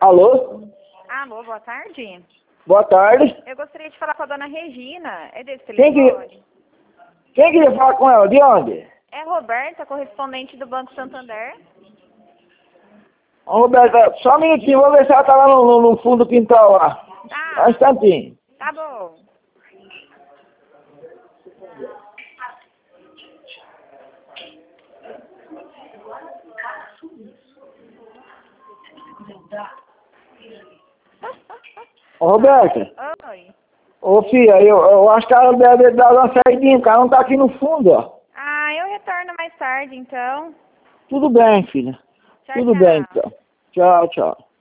Alô? Alô, boa tarde. Boa tarde. Eu gostaria de falar com a dona Regina. É desse Quem telefone? queria falar com ela? De onde? É Roberta, correspondente do Banco Santander. Ô, Roberta, só um minutinho, vou ver se ela tá lá no fundo do quintal lá. Só um Tá, instantinho. tá bom. Ô, Roberta. Oi. Ô, filha, eu acho que ela deve dar uma saidinha, o cara não tá aqui no fundo, ó. Ah, eu retorno mais tarde, então. Tudo bem, filha. Tchau, Tudo bem, tchau. então. Tchau, tchau.